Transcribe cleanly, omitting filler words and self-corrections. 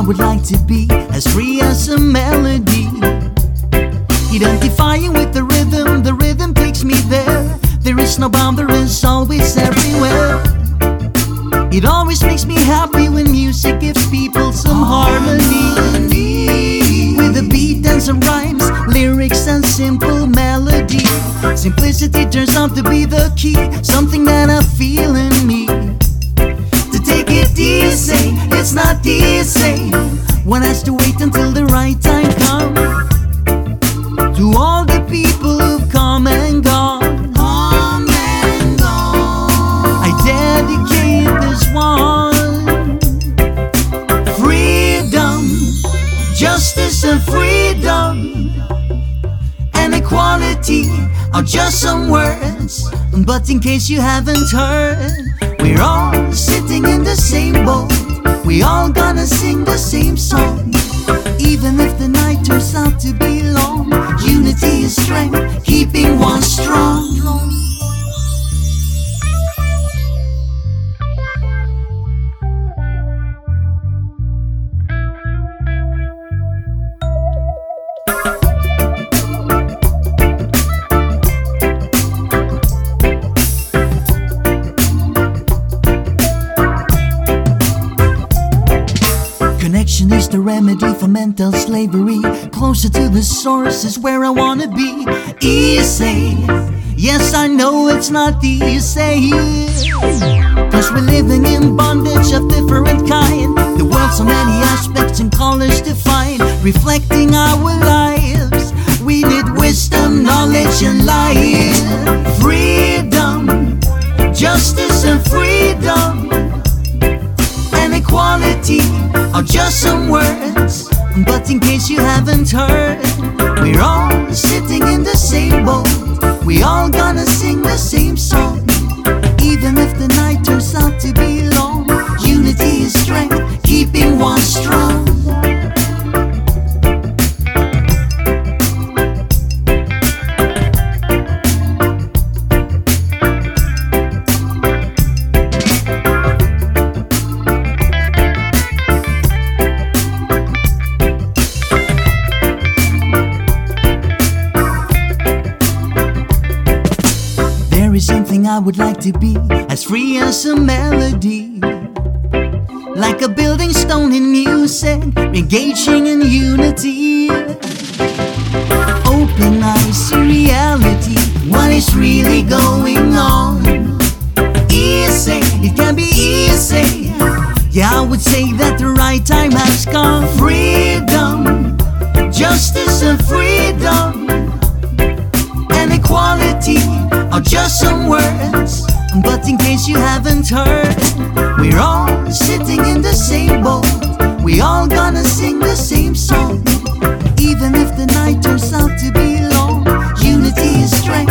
would like to be as free as a melody. Identifying with the rhythm takes me there. There is no boundaries, always everywhere. It always makes me happy when music gives people some harmony. With a beat and some rhymes, lyrics and simple melody. Simplicity turns out to be the key, something that I feel in me. To take it easy, it's not easy. One has to wait until the right time comes. To all the people who've come and gone, I dedicate this one. Freedom, justice and freedom, and equality are just some words. But in case you haven't heard, we're all sitting in the same boat. We all gonna sing the same song. Even if the night turns out to be long, unity is strength, keeping one strong. Connection is the remedy for mental slavery. Closer to the source is where I wanna be. Easy, yes I know it's not easy, cause we're living in bondage of different kind. The world so many aspects and colors to find, reflecting our lives. We need wisdom, knowledge and light. Freedom, justice and freedom, and equality are just some words. But in case you haven't heard, we're all sitting in the same boat. We all gonna sing the same song. Even if the night turns out to be long, unity is strength, keeping one strong. Something I would like to be as free as a melody, like a building stone in music, engaging in unity. Open eyes to reality, what is really going on. Easy, it can be easy. Yeah, I would say that the right time has come. Freedom, justice and freedom, and equality are just some words. But in case you haven't heard, we're all sitting in the same boat. We all gonna sing the same song. Even if the night turns out to be long, unity is strength.